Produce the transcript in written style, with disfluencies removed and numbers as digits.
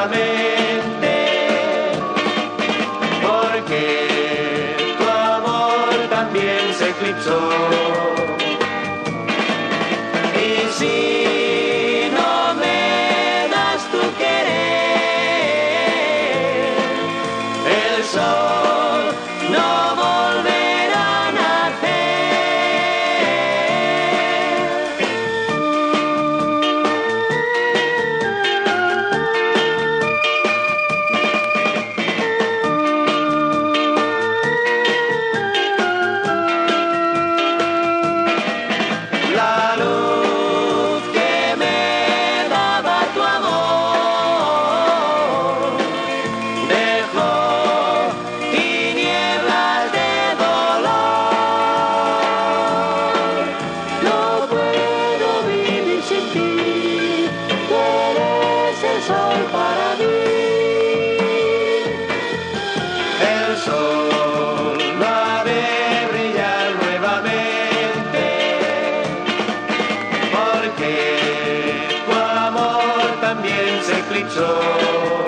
nuevamente, porque tu amor también se eclipsó. Y si no me das tu querer, el sol no volverá a La luz que me daba tu amor dejó tinieblas de dolor. No puedo vivir sin ti, tú eres el sol para mí. El sol va a ver brillar nuevamente, porque tu amor también se eclipsó.